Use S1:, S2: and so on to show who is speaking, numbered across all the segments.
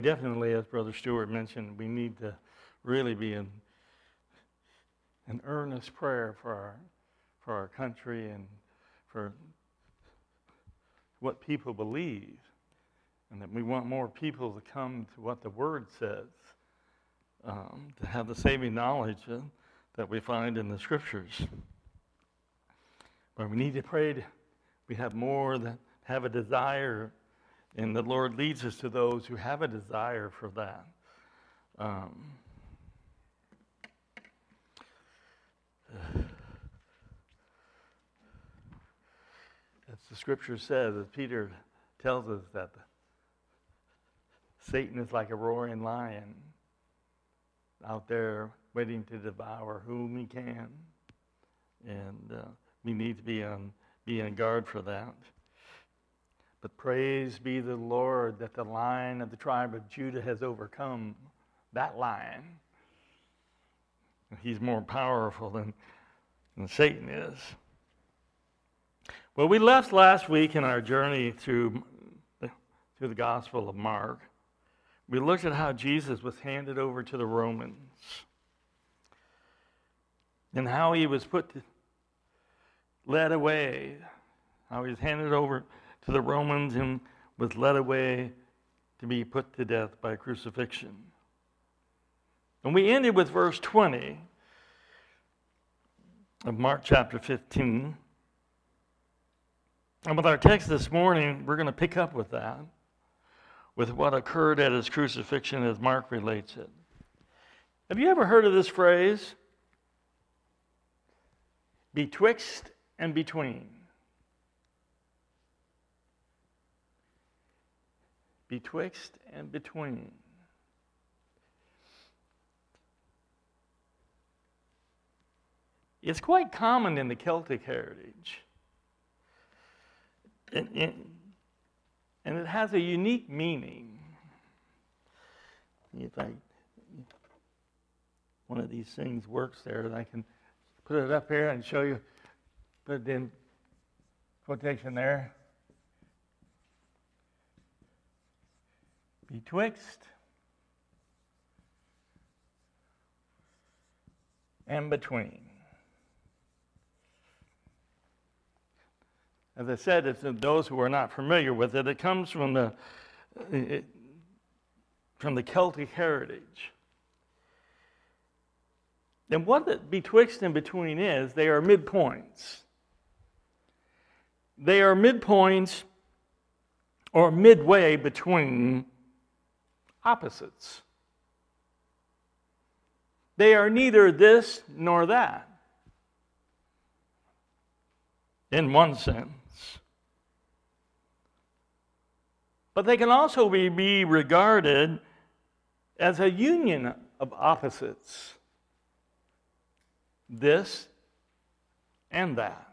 S1: Definitely, as Brother Stewart mentioned, we need to really be in an earnest prayer for our country and for what people believe, and that we want more people to come to what the Word says, to have the saving knowledge that we find in the Scriptures. But we need to pray we have more that have a desire, and the Lord leads us to those who have a desire for that. As the Scripture says, as Peter tells us, that Satan is like a roaring lion out there waiting to devour whom he can, and we need to be on guard for that. But praise be the Lord that the Lion of the tribe of Judah has overcome that lion. He's more powerful than Satan is. Well, we left last week in our journey through the Gospel of Mark. We looked at how Jesus was handed over to the Romans and how he was led away, how he was handed over to the Romans and was led away to be put to death by crucifixion. And we ended with verse 20 of Mark chapter 15. And with our text this morning, we're going to pick up with that, with what occurred at his crucifixion as Mark relates it. Have you ever heard of this phrase? Betwixt and between. Betwixt and between. It's quite common in the Celtic heritage. And it has a unique meaning. If one of these things works there, I can put it up here and show you, put it in quotation there. Betwixt and between. As I said, it's those who are not familiar with it. It comes from the Celtic heritage. And what the betwixt and between is, they are midpoints. They are midpoints or midway between opposites. They are neither this nor that, in one sense. But they can also be regarded as a union of opposites. This and that.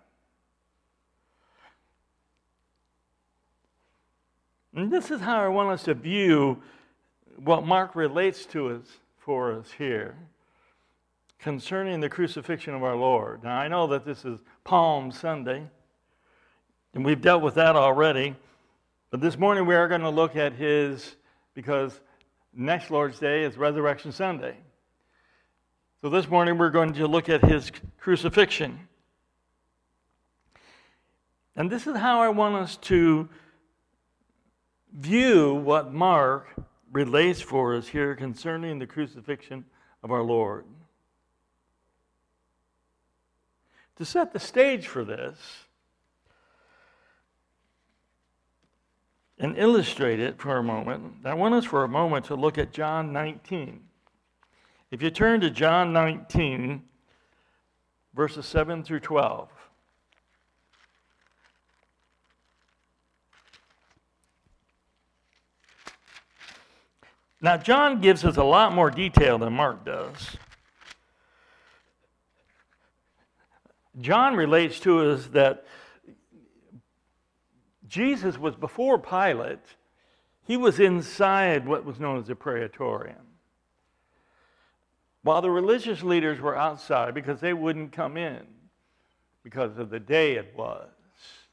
S1: And this is how I want us to view what Mark relates to us for us here concerning the crucifixion of our Lord. Now, I know that this is Palm Sunday, and we've dealt with that already, but this morning we are going to look at because next Lord's Day is Resurrection Sunday. So this morning we're going to look at his crucifixion. And this is how I want us to view what Mark relates for us here concerning the crucifixion of our Lord. To set the stage for this and illustrate it for a moment, I want us for a moment to look at John 19. If you turn to John 19, verses 7 through 12. Now, John gives us a lot more detail than Mark does. John relates to us that Jesus was before Pilate. He was inside what was known as the Praetorium, while the religious leaders were outside because they wouldn't come in because of the day it was.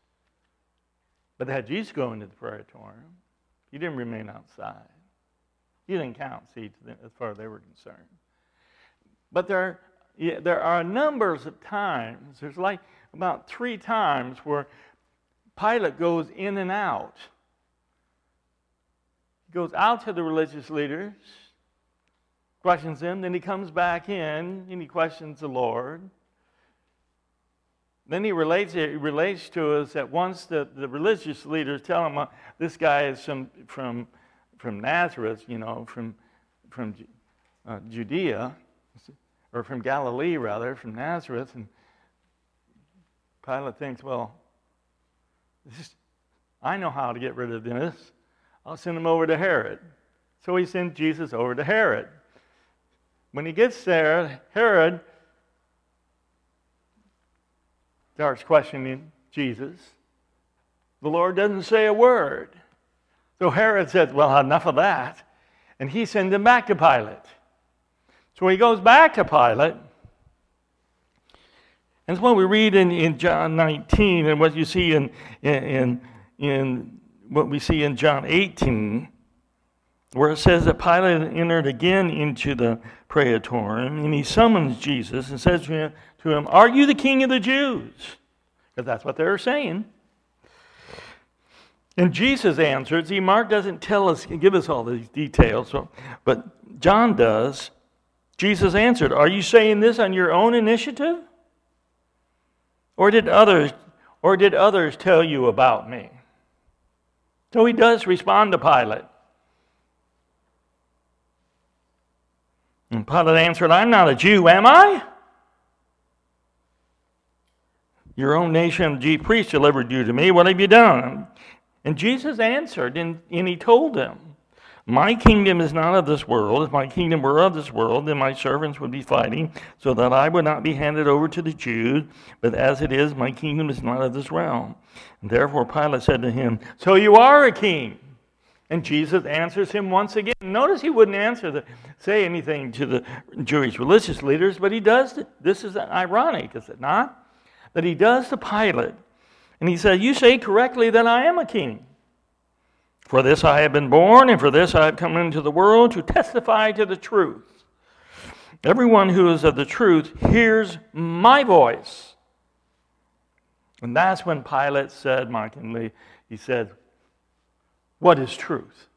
S1: But they had Jesus go into the Praetorium. He didn't remain outside. He didn't count, see, as far as they were concerned. But there are numbers of times, there's like about 3 times where Pilate goes in and out. He goes out to the religious leaders, questions them, then he comes back in and he questions the Lord. Then he relates to us that once the religious leaders tell him, this guy is from Nazareth, from Judea, or from Galilee rather, from Nazareth, and Pilate thinks, well, I know how to get rid of this. I'll send him over to Herod. So he sends Jesus over to Herod. When he gets there, Herod starts questioning Jesus. The Lord doesn't say a word. So Herod says, well, enough of that. And he sends him back to Pilate. So he goes back to Pilate. And it's what we read in John 19 and what you see in what we see in John 18, where it says that Pilate entered again into the praetorium, and he summons Jesus and says to him, are you the king of the Jews? Because that's what they're saying. And Jesus answered. See, Mark doesn't give us all these details, but John does. Jesus answered, are you saying this on your own initiative? Or did others tell you about me? So he does respond to Pilate. And Pilate answered, I'm not a Jew, am I? Your own nation, the chief priest, delivered you to me. What have you done? And Jesus answered, and he told them, my kingdom is not of this world. If my kingdom were of this world, then my servants would be fighting, so that I would not be handed over to the Jews. But as it is, my kingdom is not of this realm. And therefore Pilate said to him, so you are a king. And Jesus answers him once again. Notice he wouldn't say anything to the Jewish religious leaders, but he does. This is ironic, is it not? That he does to Pilate. And he said, you say correctly that I am a king. For this I have been born, and for this I have come into the world to testify to the truth. Everyone who is of the truth hears my voice. And that's when Pilate said, mockingly, he said, what is truth?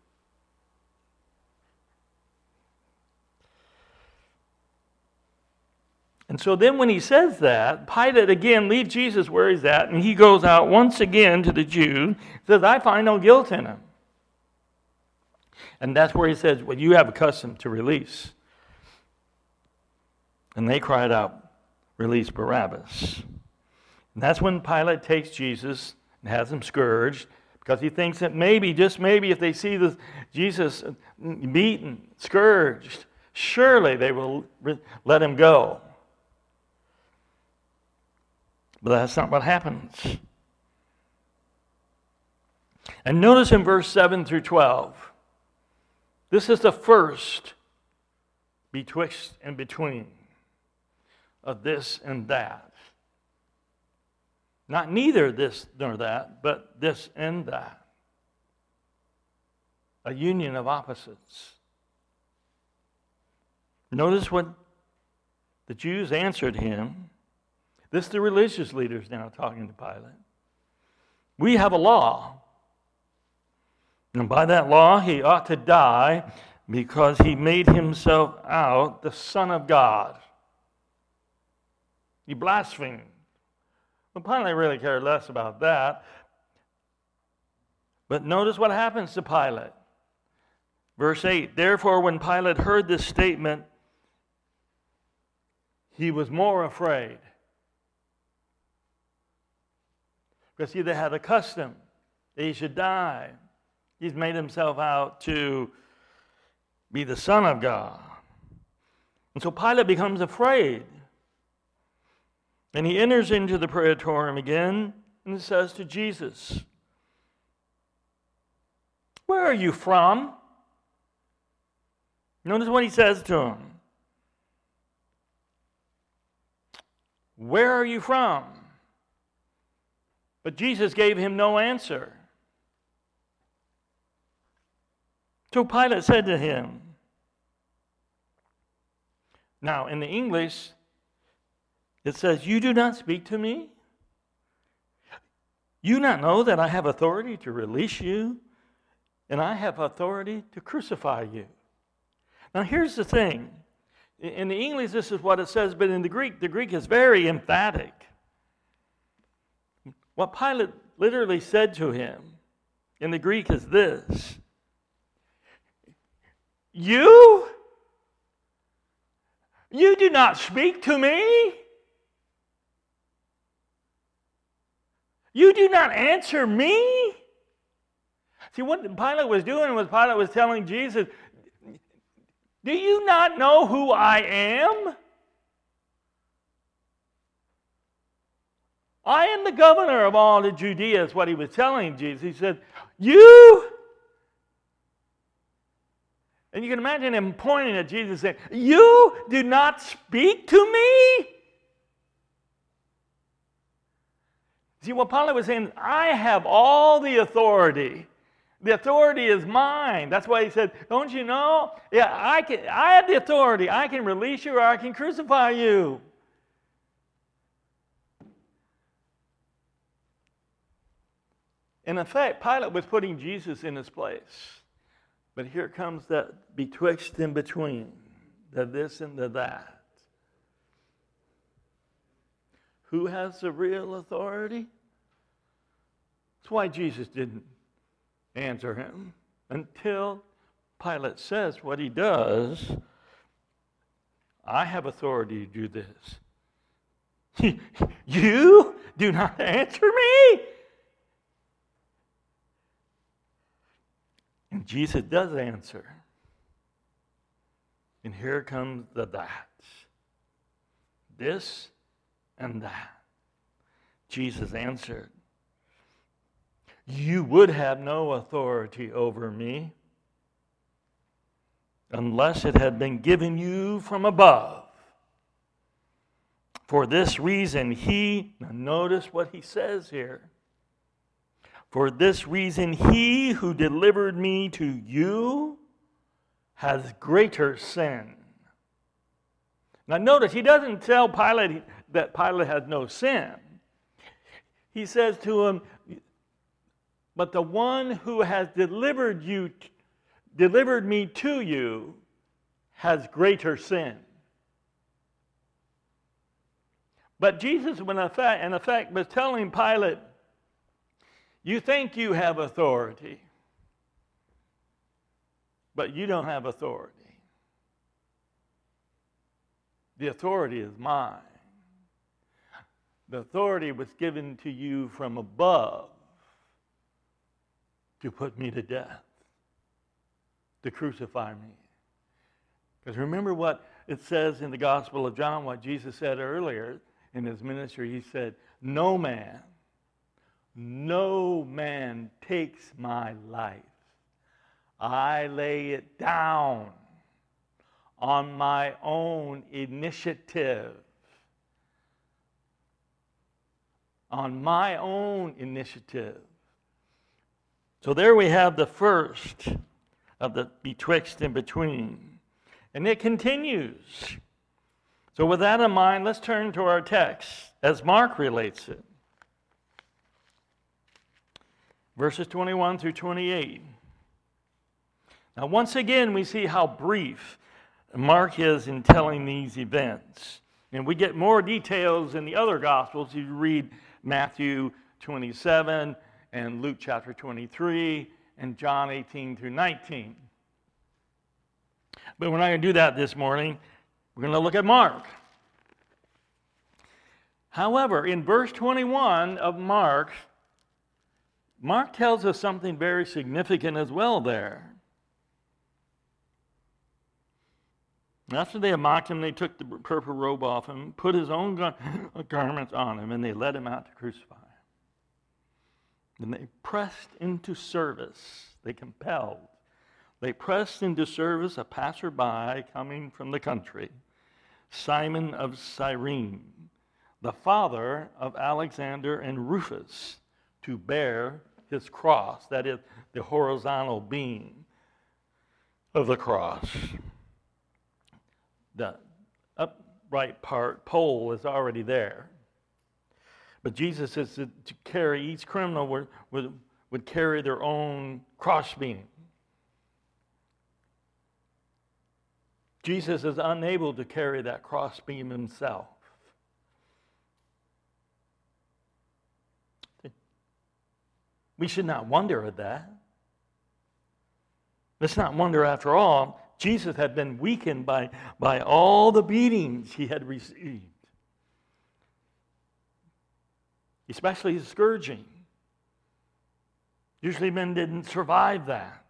S1: And so then when he says that, Pilate again leaves Jesus where he's at, and he goes out once again to the Jews, says, I find no guilt in him. And that's where he says, well, you have a custom to release. And they cried out, release Barabbas. And that's when Pilate takes Jesus and has him scourged, because he thinks that maybe, just maybe, if they see Jesus beaten, scourged, surely they will let him go. But that's not what happens. And notice in verse 7 through 12, this is the first betwixt and between of this and that. Not neither this nor that, but this and that. A union of opposites. Notice what the Jews answered him. This is the religious leaders now talking to Pilate. We have a law. And by that law, he ought to die because he made himself out the Son of God. He blasphemed. Well, Pilate really cared less about that. But notice what happens to Pilate. Verse 8, therefore when Pilate heard this statement, he was more afraid. Because he had a custom that he should die. He's made himself out to be the Son of God. And so Pilate becomes afraid. And he enters into the praetorium again and says to Jesus, where are you from? Notice what he says to him. Where are you from? But Jesus gave him no answer. So Pilate said to him, now in the English, it says, you do not speak to me? You not know that I have authority to release you, and I have authority to crucify you. Now here's the thing. In the English, this is what it says, but in the Greek is very emphatic. What Pilate literally said to him in the Greek is this. You do not speak to me? You do not answer me? See, what Pilate was doing was Pilate was telling Jesus, do you not know who I am? I am the governor of all of Judea, is what he was telling Jesus. He said, you? And you can imagine him pointing at Jesus saying, you do not speak to me? See, what Pilate was saying, I have all the authority. The authority is mine. That's why he said, don't you know? Yeah, I have the authority. I can release you or I can crucify you. In effect, Pilate was putting Jesus in his place. But here comes that betwixt and between, the this and the that. Who has the real authority? That's why Jesus didn't answer him until Pilate says what he does. I have authority to do this. You do not answer me? And Jesus does answer. And here comes the that. This and that. Jesus answered, you would have no authority over me unless it had been given you from above. For this reason, now notice what he says here. For this reason, he who delivered me to you has greater sin. Now notice, he doesn't tell Pilate that Pilate has no sin. He says to him, but the one who has delivered me to you has greater sin. But Jesus, in effect, was telling Pilate, you think you have authority, but you don't have authority. The authority is mine. The authority was given to you from above to put me to death, to crucify me. Because remember what it says in the Gospel of John, what Jesus said earlier in his ministry. He said, no man takes my life. I lay it down on my own initiative. On my own initiative. So there we have the first of the betwixt and between. And it continues. So with that in mind, let's turn to our text as Mark relates it. Verses 21 through 28. Now once again, we see how brief Mark is in telling these events. And we get more details in the other Gospels. You read Matthew 27 and Luke chapter 23 and John 18 through 19. But we're not going to do that this morning. We're going to look at Mark. However, in verse 21 of Mark tells us something very significant as well there. After they had mocked him, they took the purple robe off him, put his own garments on him, and they led him out to crucify him. And they pressed into service. They pressed into service a passerby coming from the country, Simon of Cyrene, the father of Alexander and Rufus, to bear his cross, that is, the horizontal beam. of the cross. The upright pole is already there. But Jesus is to carry, each criminal would carry their own crossbeam. Jesus is unable to carry that crossbeam himself. We should not wonder at that. Let's not wonder, after all, Jesus had been weakened by all the beatings he had received, especially his scourging. Usually men didn't survive that.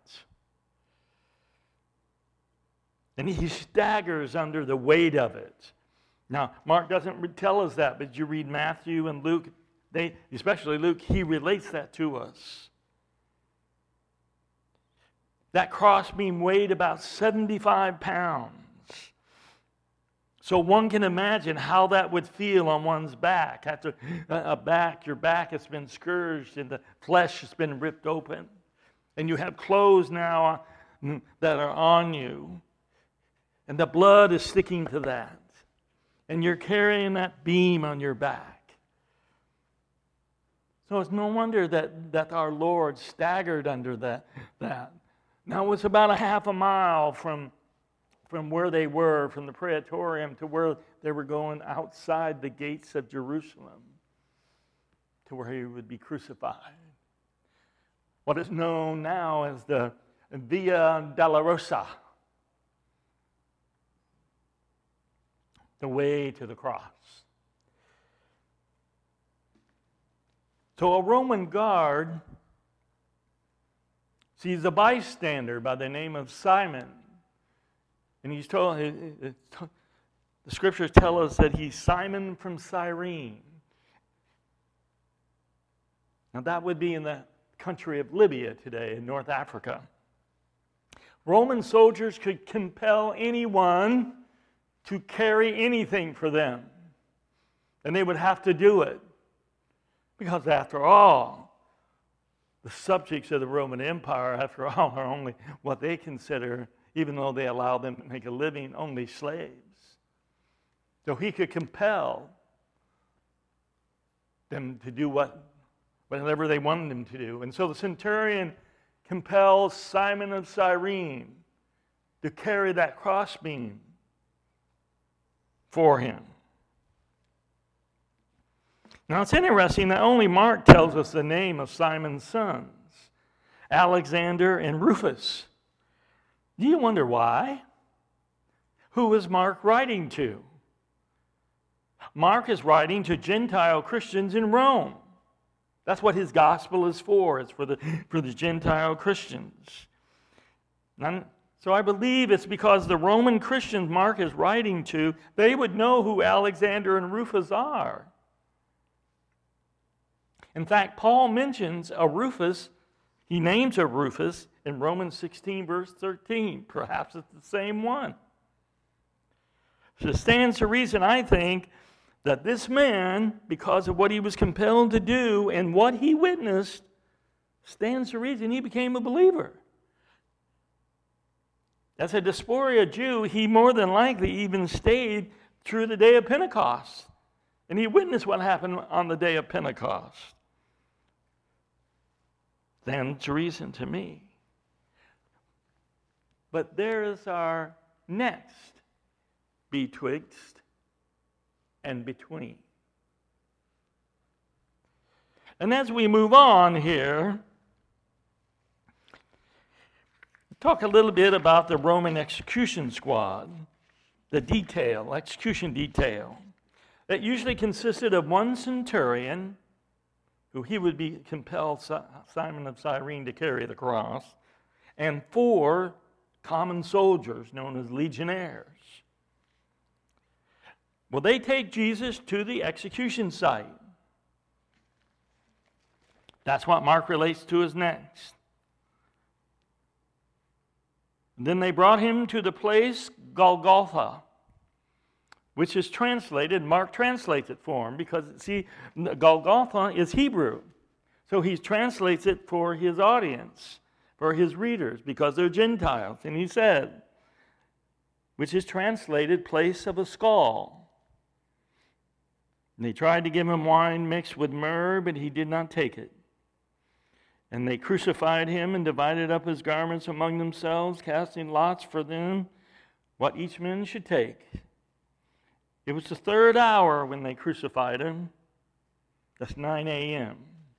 S1: And he staggers under the weight of it. Now, Mark doesn't tell us that, but you read Matthew and Luke, especially Luke, he relates that to us. That crossbeam weighed about 75 pounds. So one can imagine how that would feel on one's back. After your back has been scourged and the flesh has been ripped open. And you have clothes now that are on you. And the blood is sticking to that. And you're carrying that beam on your back. So it's no wonder that our Lord staggered under that. Now it was about a half a mile from where they were, from the Praetorium to where they were going outside the gates of Jerusalem, to where he would be crucified. What is known now as the Via Dolorosa, the way to the cross. So a Roman guard sees a bystander by the name of Simon. And he's told, the scriptures tell us that he's Simon from Cyrene. Now that would be in the country of Libya today, in North Africa. Roman soldiers could compel anyone to carry anything for them. And they would have to do it. Because after all, the subjects of the Roman Empire, after all, are only what they consider, even though they allow them to make a living, only slaves. So he could compel them to do whatever they wanted them to do. And so the centurion compels Simon of Cyrene to carry that crossbeam for him. Now it's interesting that only Mark tells us the name of Simon's sons, Alexander and Rufus. Do you wonder why? Who was Mark writing to? Mark is writing to Gentile Christians in Rome. That's what his gospel is for. It's for the Gentile Christians. So I believe it's because the Roman Christians Mark is writing to, they would know who Alexander and Rufus are. In fact, Paul mentions a Rufus, he names a Rufus in Romans 16, verse 13. Perhaps it's the same one. So it stands to reason, I think, that this man, because of what he was compelled to do and what he witnessed, stands to reason he became a believer. As a diaspora Jew, he more than likely even stayed through the day of Pentecost. And he witnessed what happened on the day of Pentecost. Stands to reason to me. But there is our next betwixt and between. And as we move on here, talk a little bit about the Roman execution squad, the execution detail. That usually consisted of one centurion, who he would be compelled, Simon of Cyrene, to carry the cross, and 4 common soldiers known as legionnaires. Well, they take Jesus to the execution site. That's what Mark relates to as next. Then they brought him to the place Golgotha, which is translated, Mark translates it for him, because, see, Golgotha is Hebrew. So he translates it for his audience. for his readers because they're Gentiles. And he said, which is translated place of a skull. And they tried to give him wine mixed with myrrh, but he did not take it. And they crucified him and divided up his garments among themselves, casting lots for them what each man should take. It was the third hour when they crucified him. That's 9 a.m.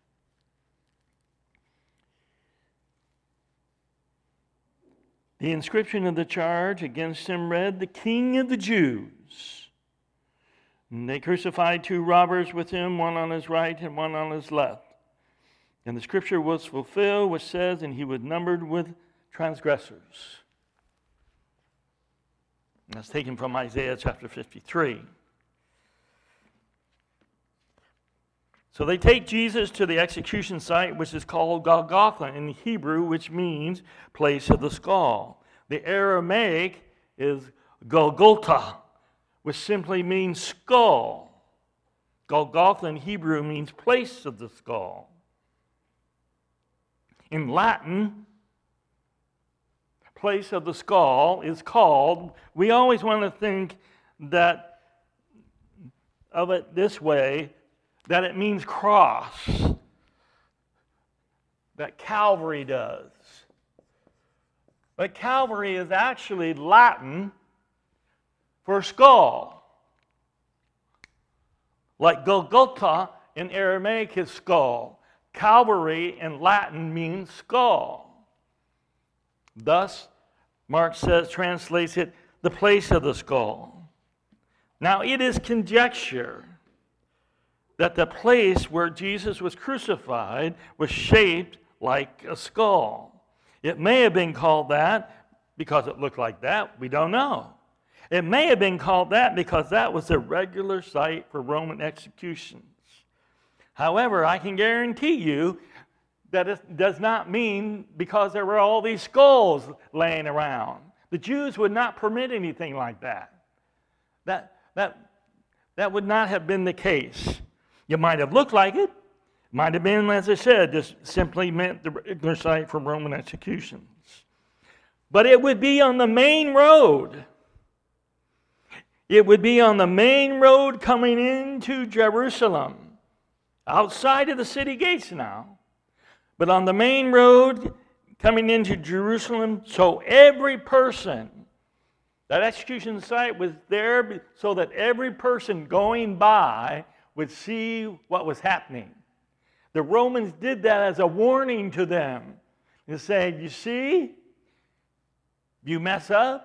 S1: The inscription of the charge against him read, "The King of the Jews." And they crucified 2 robbers with him, one on his right and one on his left. And the scripture was fulfilled, which says, "And he was numbered with transgressors." And that's taken from Isaiah chapter 53. So they take Jesus to the execution site, which is called Golgotha in Hebrew, which means place of the skull. The Aramaic is Golgotha, which simply means skull. Golgotha in Hebrew means place of the skull. In Latin, place of the skull is called, we always want to think that of it this way, that it means cross, that Calvary does. But Calvary is actually Latin for skull. Like Golgotha in Aramaic is skull. Calvary in Latin means skull. Thus, Mark says, translates it, the place of the skull. Now, it is conjecture that the place where Jesus was crucified was shaped like a skull. It may have been called that because it looked like that. We don't know. It may have been called that because that was a regular site for Roman executions. However, I can guarantee you that it does not mean because there were all these skulls laying around. The Jews would not permit anything like that. That would not have been the case. It might have looked like it. Might have been, as I said, just simply meant the regular site for Roman executions. But it would be on the main road. It would be on the main road coming into Jerusalem. Outside of the city gates now. But on the main road coming into Jerusalem, so every person, that execution site was there so that every person going by would see what was happening. The Romans did that as a warning to them. They said, you see, you mess up.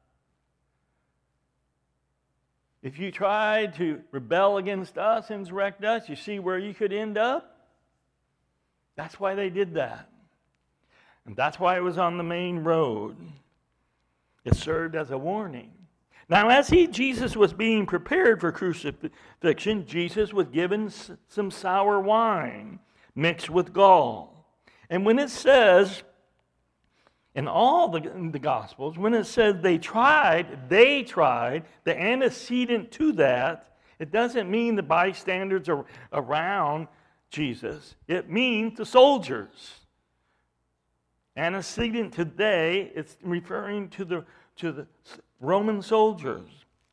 S1: If you try to rebel against us, insurrect us, you see where you could end up? That's why they did that. And that's why it was on the main road. It served as a warning. Now, as Jesus was being prepared for crucifixion, Jesus was given some sour wine mixed with gall. And when it says, in all the Gospels, when it says they tried, the antecedent to that, it doesn't mean the bystanders are around Jesus. It means the soldiers. Antecedent to they, it's referring to the Roman soldiers.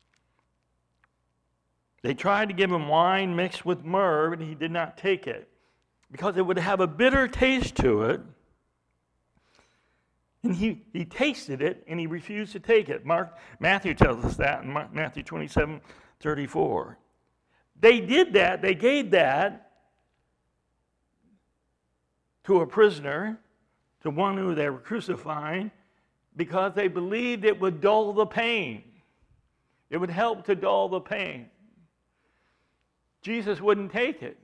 S1: They tried to give him wine mixed with myrrh, but he did not take it because it would have a bitter taste to it. And he tasted it, and he refused to take it. Matthew tells us that in Matthew 27:34. They did that. They gave that to a prisoner, to one who they were crucifying, because they believed it would dull the pain. It would help to dull the pain. Jesus wouldn't take it.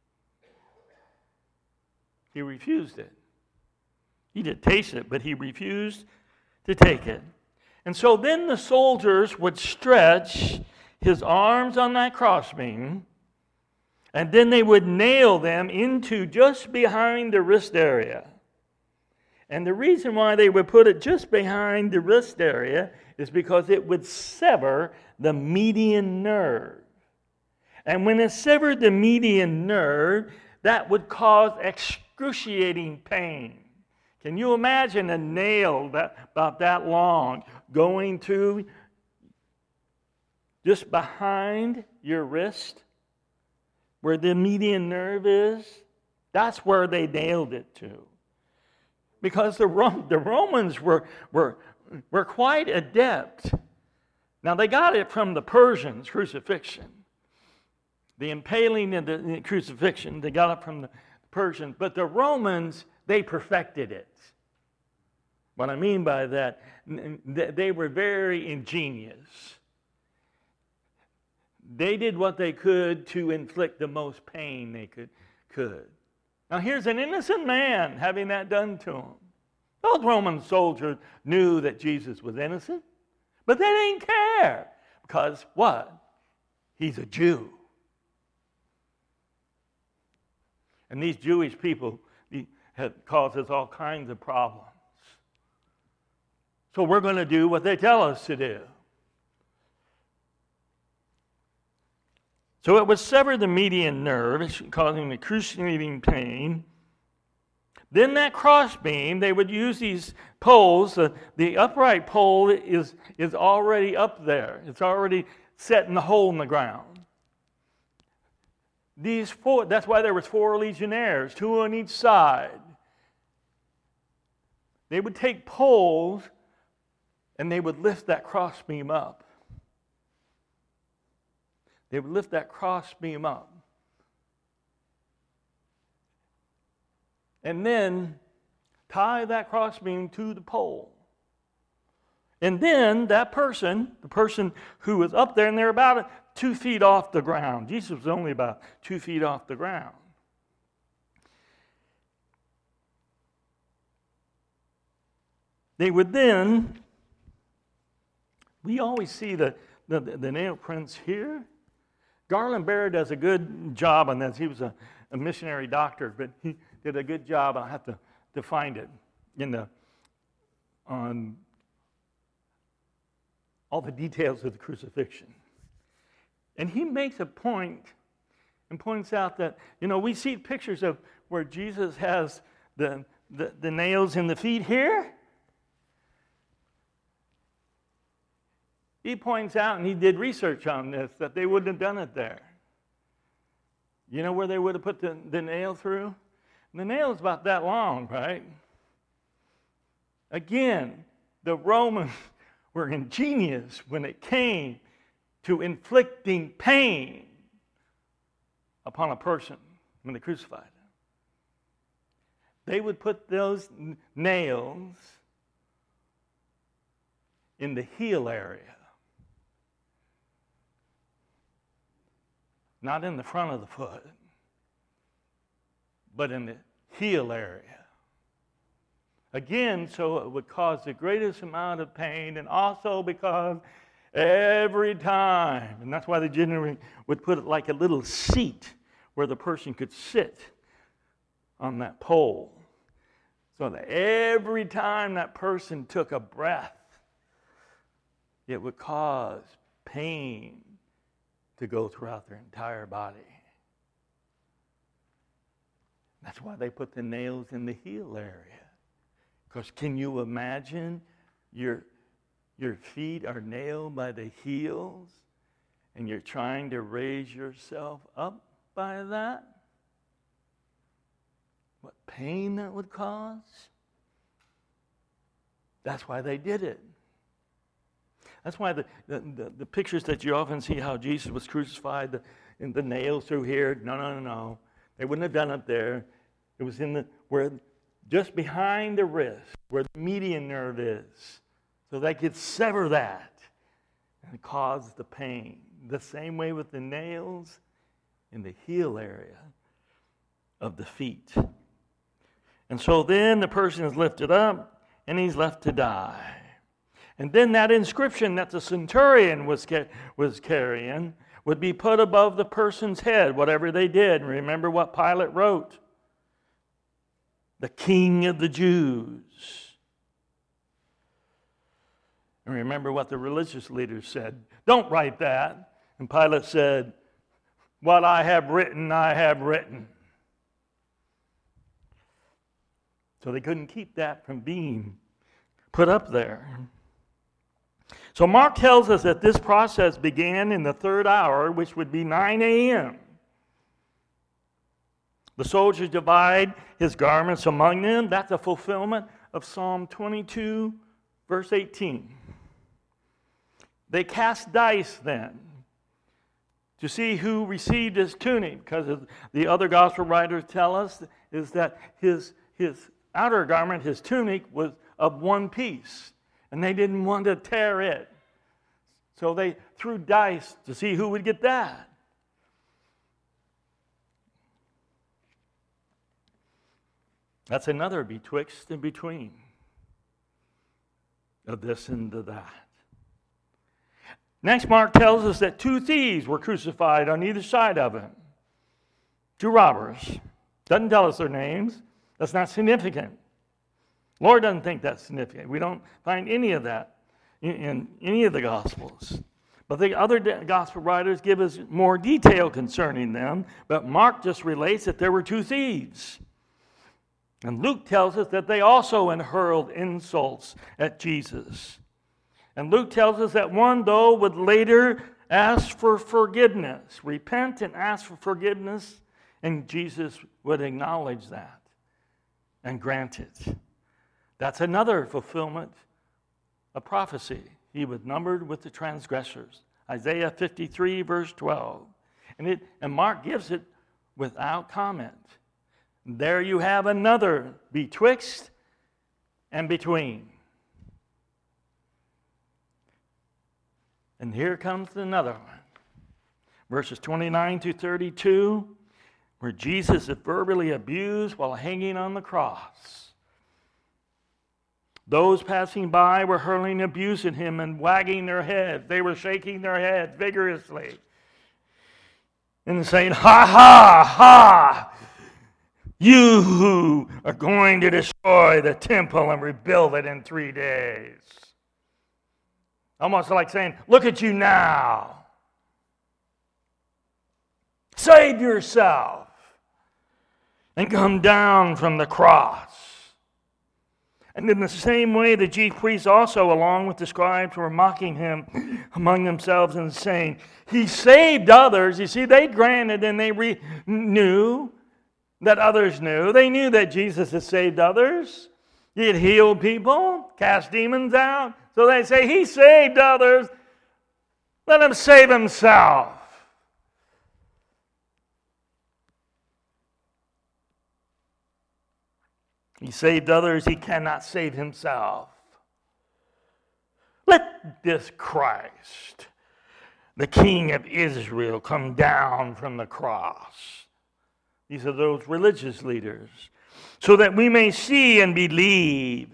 S1: He refused it. He did taste it, but he refused to take it. And so then the soldiers would stretch his arms on that crossbeam, and then they would nail them into just behind the wrist area. And the reason why they would put it just behind the wrist area is because it would sever the median nerve. And when it severed the median nerve, that would cause excruciating pain. Can you imagine a nail about that long going to just behind your wrist, where the median nerve is? That's where they nailed it to. Because the Romans were quite adept. Now, they got it from the Persians, crucifixion. The impaling and the crucifixion, they got it from the Persians. But the Romans, they perfected it. What I mean by that, they were very ingenious. They did what they could to inflict the most pain they could. Now here's an innocent man having that done to him. Those Roman soldiers knew that Jesus was innocent, but they didn't care. Because what? He's a Jew. And these Jewish people have caused us all kinds of problems. So we're going to do what they tell us to do. So it would sever the median nerve, causing excruciating pain. Then that crossbeam, they would use these poles. The upright pole is already up there. It's already set in the hole in the ground. That's why there was 4 legionnaires, 2 on each side. They would take poles and they would lift that crossbeam up. They would lift that crossbeam up. And then tie that crossbeam to the pole. And then that person, the person who was up there, and they're about 2 feet off the ground. Jesus was only about 2 feet off the ground. They would then, we always see the nail prints here. Garland Barrett does a good job on this. He was a missionary doctor, but he did a good job. I'll have to find it on all the details of the crucifixion. And he makes a point and points out that, we see pictures of where Jesus has the nails in the feet here. He points out, and he did research on this, that they wouldn't have done it there. You know where they would have put the nail through? And the nail is about that long, right? Again, the Romans were ingenious when it came to inflicting pain upon a person when they crucified him. They would put those nails in the heel area. Not in the front of the foot, but in the heel area. Again, so it would cause the greatest amount of pain, and also because every time, and that's why they generally would put it like a little seat where the person could sit on that pole. So that every time that person took a breath, it would cause pain to go throughout their entire body. That's why they put the nails in the heel area. Because can you imagine your feet are nailed by the heels and you're trying to raise yourself up by that? What pain that would cause? That's why they did it. That's why the pictures that you often see how Jesus was crucified, and the nails through here, no. They wouldn't have done it there. It was where just behind the wrist, where the median nerve is. So they could sever that and cause the pain. The same way with the nails in the heel area of the feet. And so then the person is lifted up and he's left to die. And then that inscription that the centurion was carrying would be put above the person's head, whatever they did. Remember what Pilate wrote? The King of the Jews. And remember what the religious leaders said. Don't write that. And Pilate said, what I have written, I have written. So they couldn't keep that from being put up there. So Mark tells us that this process began in the third hour, which would be 9 a.m. The soldiers divide his garments among them. That's a fulfillment of Psalm 22, verse 18. They cast dice then to see who received his tunic, because the other gospel writers tell us is that his outer garment, his tunic, was of one piece, and they didn't want to tear it. So they threw dice to see who would get that. That's another betwixt and between of this and of that. Next, Mark tells us that 2 thieves were crucified on either side of him. 2 robbers. Doesn't tell us their names. That's not significant. Lord doesn't think that's significant. We don't find any of that in any of the Gospels. But the other Gospel writers give us more detail concerning them. But Mark just relates that there were 2 thieves. And Luke tells us that they also hurled insults at Jesus. And Luke tells us that one, though, would later ask for forgiveness, repent and ask for forgiveness, and Jesus would acknowledge that and grant it. That's another fulfillment of prophecy. He was numbered with the transgressors. Isaiah 53, verse 12. And Mark gives it without comment. There you have another betwixt and between. And here comes another one. Verses 29 to 32, where Jesus is verbally abused while hanging on the cross. Those passing by were hurling abuse at him and wagging their heads. They were shaking their heads vigorously and saying, "Ha, ha, ha! You who are going to destroy the temple and rebuild it in 3 days." Almost like saying, "Look at you now. Save yourself and come down from the cross." And in the same way, the chief priests also, along with the scribes, were mocking him among themselves and saying, "He saved others." You see, they granted and they knew that others knew. They knew that Jesus had saved others. He had healed people, cast demons out. So they say, "He saved others. Let him save himself." He saved others. He cannot save himself. Let this Christ, the King of Israel, come down from the cross. These are those religious leaders. So that we may see and believe.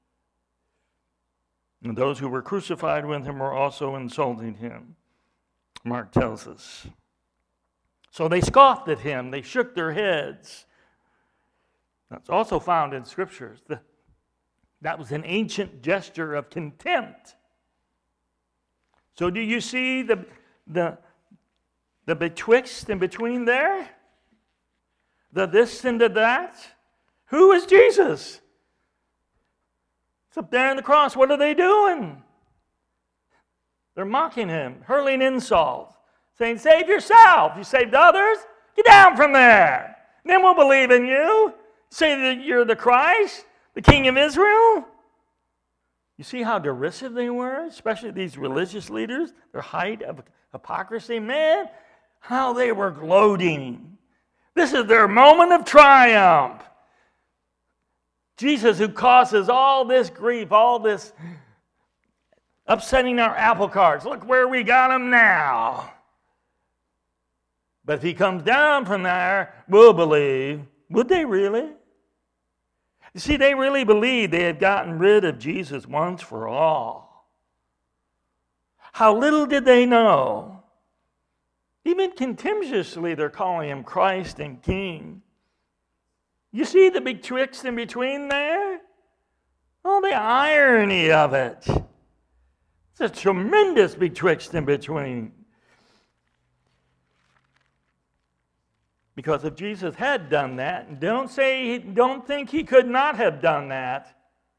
S1: And those who were crucified with him were also insulting him, Mark tells us. So they scoffed at him. They shook their heads. That's also found in Scriptures. That was an ancient gesture of contempt. So do you see the betwixt and between there? The this and the that? Who is Jesus? It's up there on the cross. What are they doing? They're mocking him, hurling insults, saying, "Save yourself. You saved others? Get down from there. Then we'll believe in you. Say that you're the Christ, the King of Israel." You see how derisive they were, especially these religious leaders, their height of hypocrisy. Man, how they were gloating. This is their moment of triumph. Jesus, who causes all this grief, all this upsetting our apple carts. Look where we got him now. But if he comes down from there, we'll believe. Would they really? You see, they really believed they had gotten rid of Jesus once for all. How little did they know? Even contemptuously, they're calling him Christ and King. You see the betwixt and between there? Oh, the irony of it. It's a tremendous betwixt and between. Because if Jesus had done that, don't think he could not have done that.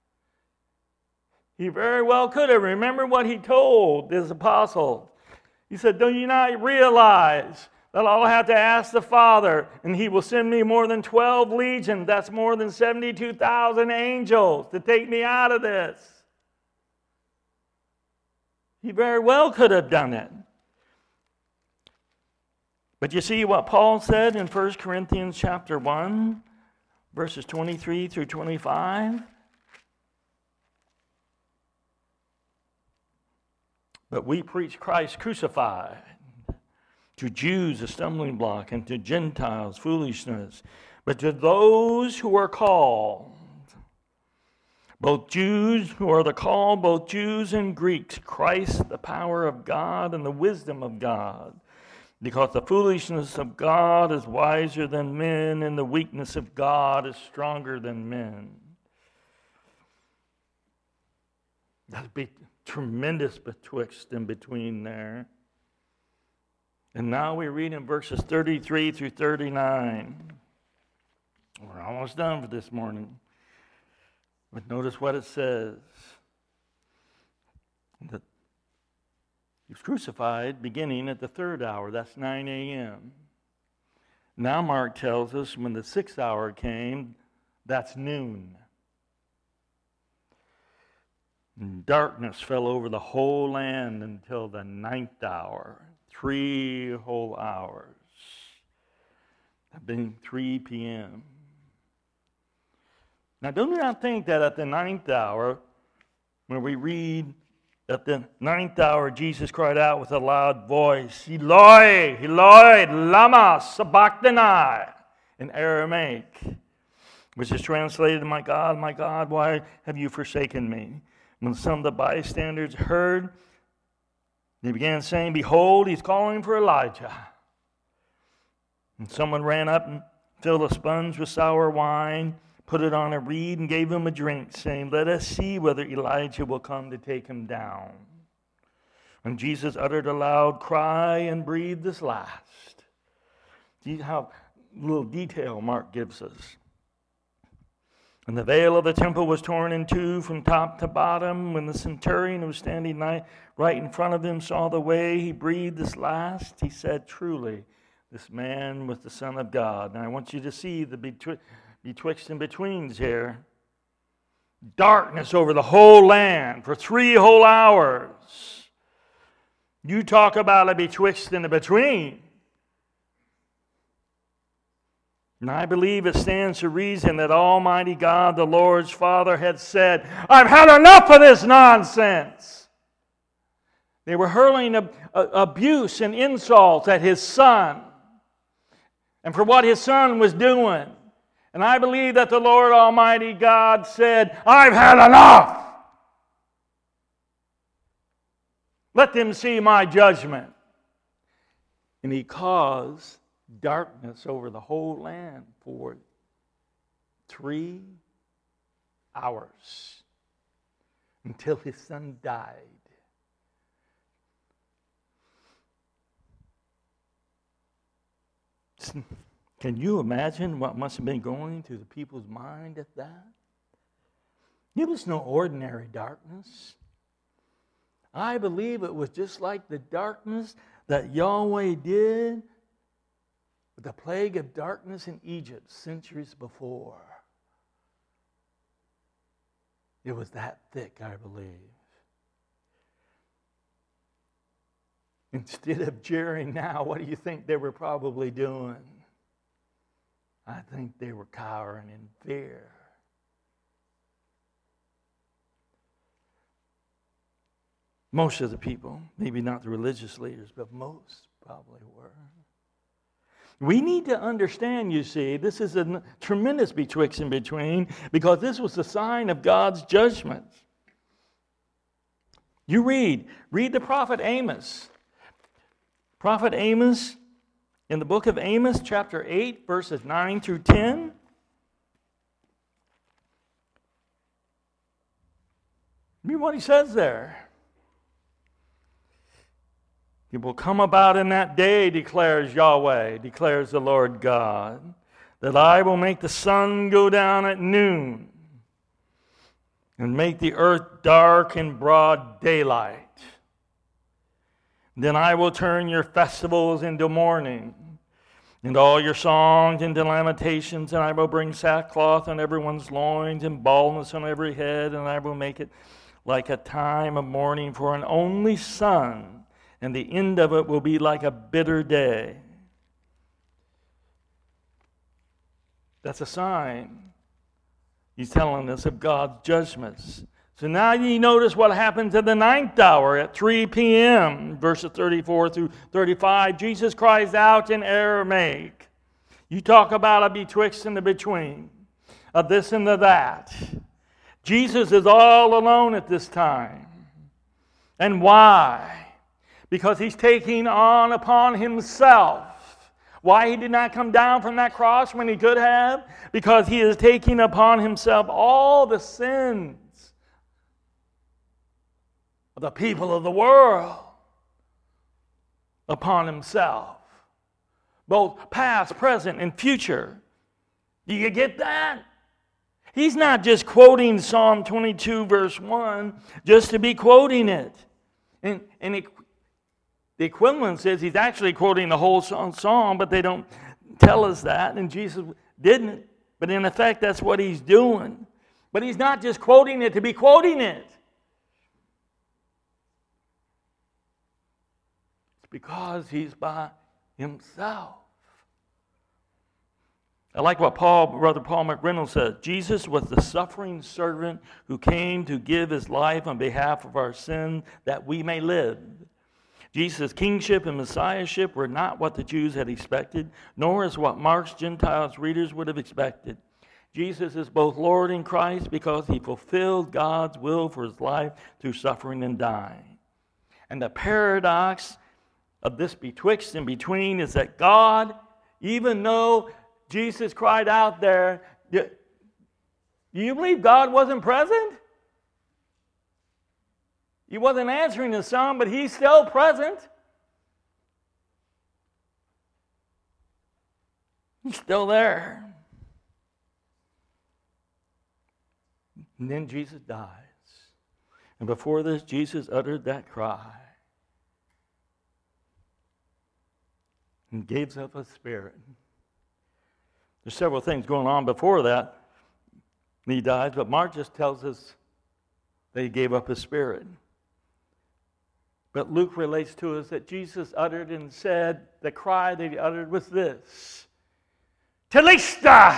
S1: He very well could have. Remember what he told his apostles. He said, do you not realize that I'll have to ask the Father, and he will send me more than 12 legions, that's more than 72,000 angels, to take me out of this? He very well could have done it. But you see what Paul said in 1 Corinthians chapter 1, verses 23 through 25? But we preach Christ crucified, to Jews a stumbling block, and to Gentiles foolishness. But to those who are called, both Jews who are the called, both Jews and Greeks, Christ the power of God and the wisdom of God. Because the foolishness of God is wiser than men, and the weakness of God is stronger than men. That'd be tremendous betwixt and between there. And now we read in verses 33 through 39. We're almost done for this morning. But notice what it says. That he was crucified beginning at the 3rd hour. That's 9 a.m. Now Mark tells us when the 6th hour came, that's noon. And darkness fell over the whole land until the 9th hour. 3 whole hours. That being 3 p.m. Now, do not think that at the 9th hour, when we read at the 9th hour, Jesus cried out with a loud voice, Eloi, Eloi, lama sabachthani, in Aramaic, which is translated, my God, why have you forsaken me? When some of the bystanders heard, they began saying, behold, he's calling for Elijah. And someone ran up and filled a sponge with sour wine, put it on a reed, and gave him a drink, saying, let us see whether Elijah will come to take him down. And Jesus uttered a loud cry and breathed his last. See how little detail Mark gives us. And the veil of the temple was torn in two from top to bottom. When the centurion who was standing right in front of him saw the way he breathed his last, he said, truly, this man was the Son of God. Now I want you to see the betwixt and betweens here. Darkness over the whole land for 3 whole hours. You talk about a betwixt and a between. And I believe it stands to reason that Almighty God, the Lord's Father, had said, I've had enough of this nonsense. They were hurling abuse and insults at his son and for what his son was doing. And I believe that the Lord Almighty God said, I've had enough. Let them see my judgment. And he caused darkness over the whole land for 3 hours until his son died. Can you imagine what must have been going through the people's mind at that? It was no ordinary darkness. I believe it was just like the darkness that Yahweh did with the plague of darkness in Egypt centuries before. It was that thick, I believe. Instead of jeering now, what do you think they were probably doing? I think they were cowering in fear. Most of the people, maybe not the religious leaders, but most probably were. We need to understand, you see, this is a tremendous betwixt and between, because this was the sign of God's judgment. You read the prophet Amos. Prophet Amos, in the book of Amos, chapter 8, verses 9 through 10. Read what he says there. It will come about in that day, declares Yahweh, declares the Lord God, that I will make the sun go down at noon and make the earth dark in broad daylight. Then I will turn your festivals into mourning and all your songs into lamentations, and I will bring sackcloth on everyone's loins and baldness on every head, and I will make it like a time of mourning for an only son, and the end of it will be like a bitter day. That's a sign. He's telling us of God's judgments. So now you notice what happens at the 9th hour at 3 p.m., verses 34 through 35. Jesus cries out in Aramaic. You talk about a betwixt and a between, a this and a that. Jesus is all alone at this time. And why? Because he's taking on upon himself. Why he did not come down from that cross when he could have? Because he is taking upon himself all the sins of the people of the world upon himself. Both past, present, and future. Do you get that? He's not just quoting Psalm 22 verse 1 just to be quoting it. And the equivalence is he's actually quoting the whole psalm, but they don't tell us that, and Jesus didn't. But in effect, that's what he's doing. But he's not just quoting it to be quoting it. It's because he's by himself. I like what Brother Paul McReynolds says. Jesus was the suffering servant who came to give his life on behalf of our sin that we may live. Jesus' kingship and messiahship were not what the Jews had expected, nor is what Mark's Gentiles readers would have expected. Jesus is both Lord and Christ because he fulfilled God's will for his life through suffering and dying. And the paradox of this betwixt and between is that God, even though Jesus cried out there, do you believe God wasn't present? He wasn't answering the son, but he's still present. He's still there. And then Jesus dies. And before this, Jesus uttered that cry and gave up his spirit. There's several things going on before that. He dies, but Mark just tells us that he gave up his spirit. But Luke relates to us that Jesus uttered and said, the cry that he uttered was this, Telesta!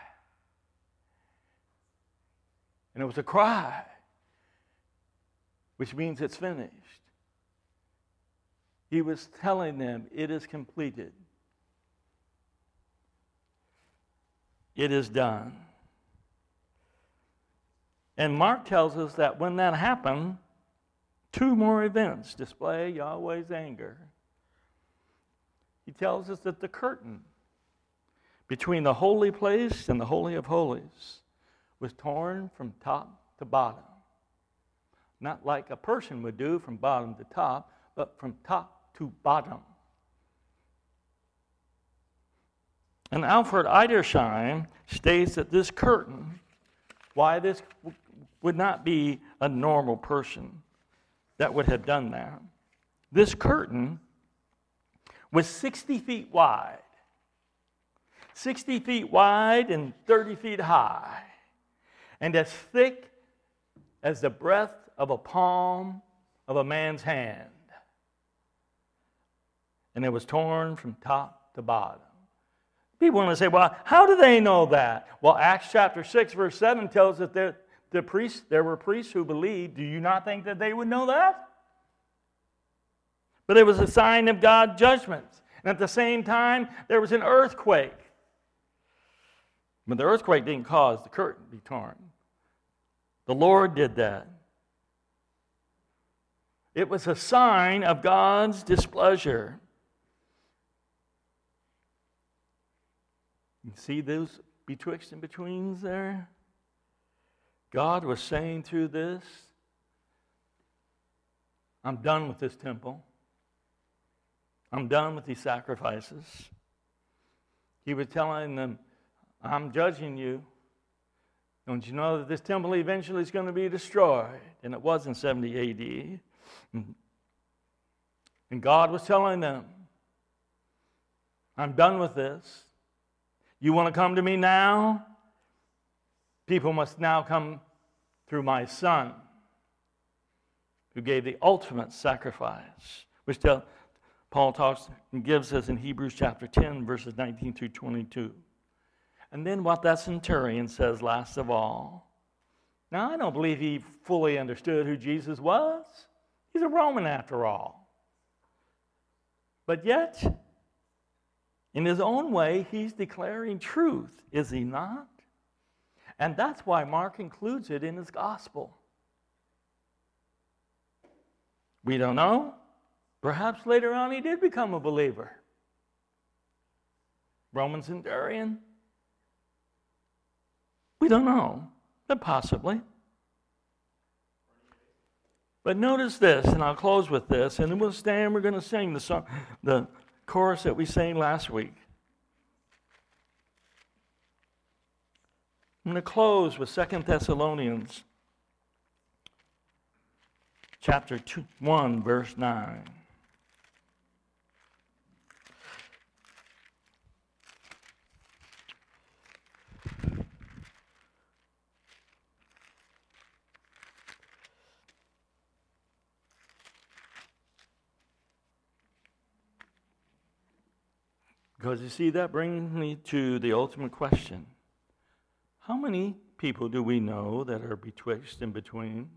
S1: And it was a cry, which means it's finished. He was telling them, it is completed. It is done. And Mark tells us that when that happened, 2 more events display Yahweh's anger. He tells us that the curtain between the holy place and the Holy of Holies was torn from top to bottom. Not like a person would do from bottom to top, but from top to bottom. And Alfred Edersheim states that this curtain, why this would not be a normal person that would have done that. This curtain was 60 feet wide. 60 feet wide and 30 feet high. And as thick as the breadth of a palm of a man's hand. And it was torn from top to bottom. People want to say, well, how do they know that? Well, Acts chapter 6, verse 7 tells us that there were priests who believed. Do you not think that they would know that? But it was a sign of God's judgments. And at the same time, there was an earthquake. But the earthquake didn't cause the curtain to be torn. The Lord did that. It was a sign of God's displeasure. You see those betwixt and betweens there? God was saying through this, I'm done with this temple. I'm done with these sacrifices. He was telling them, I'm judging you. Don't you know that this temple eventually is going to be destroyed? And it was in 70 AD. And God was telling them, I'm done with this. You want to come to me now? People must now come through my Son, who gave the ultimate sacrifice, which Paul talks and gives us in Hebrews chapter 10, verses 19 through 22. And then what that centurion says last of all. Now, I don't believe he fully understood who Jesus was. He's a Roman after all. But yet, in his own way, he's declaring truth, is he not? And that's why Mark includes it in his gospel. We don't know. Perhaps later on he did become a believer. Roman centurion. We don't know, but possibly. But notice this, and I'll close with this, and then we'll stand, we're going to sing the song, the chorus that we sang last week. I'm going to close with 2 Thessalonians chapter 1, verse 9. Because you see, that brings me to the ultimate question. How many people do we know that are betwixt and between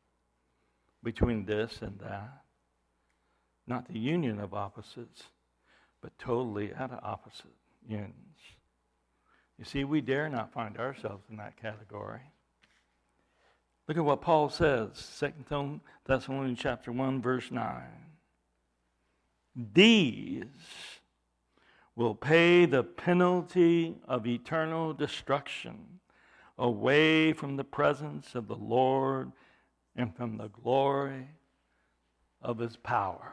S1: this and that? Not the union of opposites, but totally at opposite ends. You see, we dare not find ourselves in that category. Look at what Paul says, 2 Thessalonians chapter 1, verse 9. These will pay the penalty of eternal destruction away from the presence of the Lord and from the glory of his power.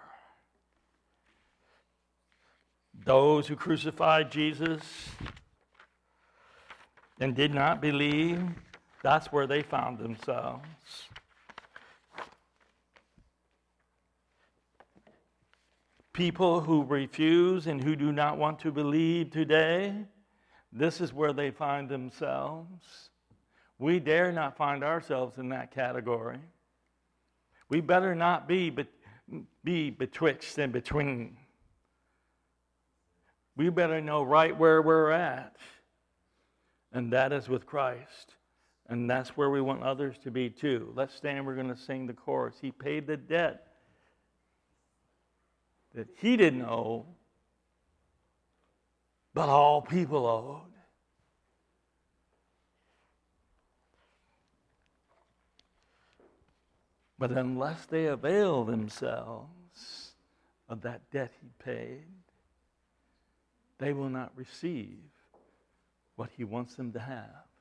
S1: Those who crucified Jesus and did not believe, that's where they found themselves. People who refuse and who do not want to believe today, this is where they find themselves. We dare not find ourselves in that category. We better not be betwixt and between. We better know right where we're at. And that is with Christ. And that's where we want others to be too. Let's stand, we're going to sing the chorus. He paid the debt that he didn't owe, but all people owed. But unless they avail themselves of that debt he paid, they will not receive what he wants them to have.